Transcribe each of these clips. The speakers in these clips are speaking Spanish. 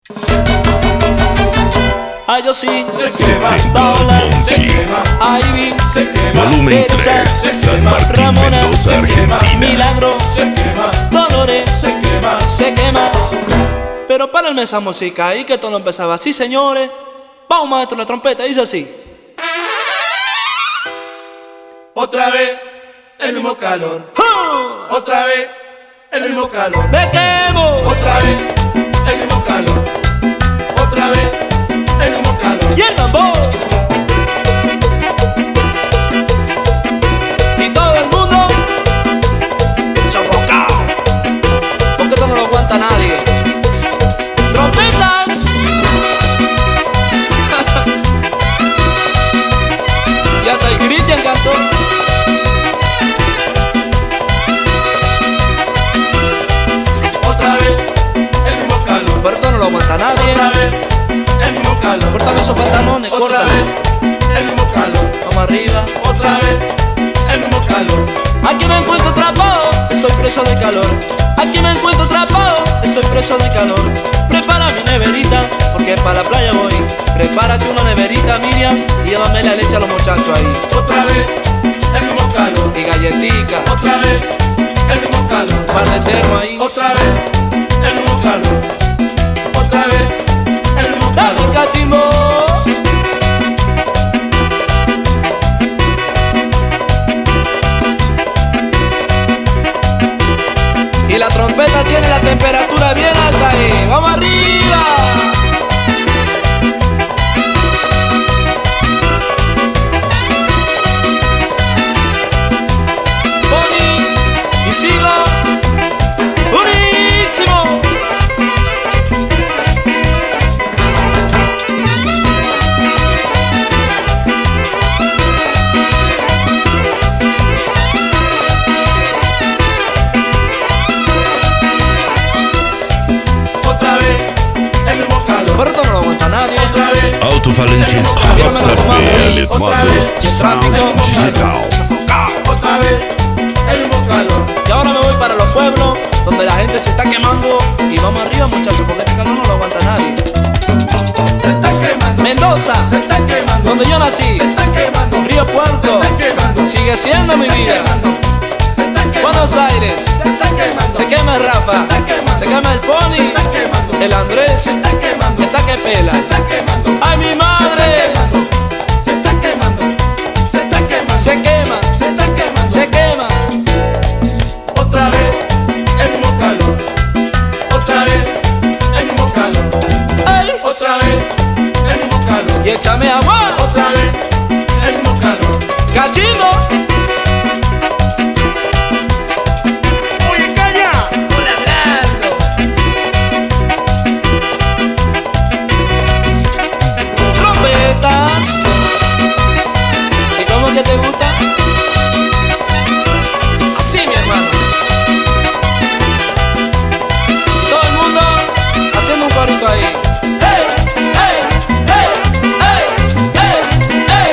Ay, yo sí, se quema, Paola, se quema, Ivy, se quema, Volumen Teresa, 3, San Martín, Ramona, Mendoza, Argentina. Milagro, se quema, Dolores, se quema. se quema. Pero párenme esa música ahí que todo no empezaba así, señores. Vamos, maestro, la trompeta dice así. Otra vez el mismo calor, ¡Ja! otra vez el mismo calor, ¡Me quemo! otra vez el mismo calor, otra vez el mismo calor. ¡Y el tambor! Y todo el mundo sofocado, porque esto no lo aguanta nadie. ¡Trompetas! Y hasta el Cristian cantó. Otra vez el mismo calor, Pero esto no lo aguanta nadie. otra vez el mismo calor, Córtame esos pantalones, otra córtame. vez el mismo calor, Vamos arriba. otra vez el mismo calor. Aquí me encuentro atrapado, estoy preso de calor. Aquí me encuentro atrapado, estoy preso de calor. Prepara mi neverita, porque para la playa voy. Prepárate una neverita, Miriam, y llévame la leche a los muchachos ahí. Otra vez el mismo calor, Y galletica, otra vez el mismo calor, un par de termos ahí. otra vez el mismo calor, otra vez el mismo ¡Dame calor. cachimbo! Y la trompeta tiene la temperatura bien alta ahí. ¡Vamos arriba! Boni y sigo. ¡Buenísimo! Otra vez el mismo calor, Pero esto no lo aguanta nadie. otra vez Alto-falantes JB, Edmodos, Sound Digital. otra vez el mismo calor. Y ahora me voy para los pueblos donde la gente se está quemando. Y vamos arriba, muchachos, porque este calor no lo aguanta nadie. Se está quemando, Mendoza, se está quemando, donde yo nací. se está quemando, Río se Cuarto, está quemando, sigue siendo mi vida. se está quemando, Buenos Aires, se está quemando, se quema el Rafa, se quema el se Pony, está quemando, el Andrés, se está quemando, está que se pela. está quemando, ¡Ay, mi madre! se está quemando, se está quemando, Se quema, se está quemando, se quema. otra vez el mismo calor, otra vez el mismo calor, ¡Ay! otra vez el mismo calor, Y échame agua, otra vez el mismo calor. cachimbo. Oye, calla, hola, hablando. Trompetas. ¿Y cómo que te gusta? Así, mi hermano. Y todo el mundo haciendo un corito ahí. ¡Hey! ¡Hey! ¡Hey! ¡Hey! ¡Hey! ¡Hey!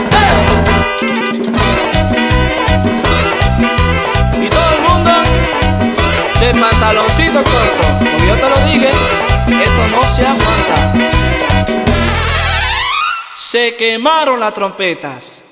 ¡Hey! Y todo el mundo de pantaloncito corto. Como yo te lo dije, esto no se aguanta. Se quemaron las trompetas.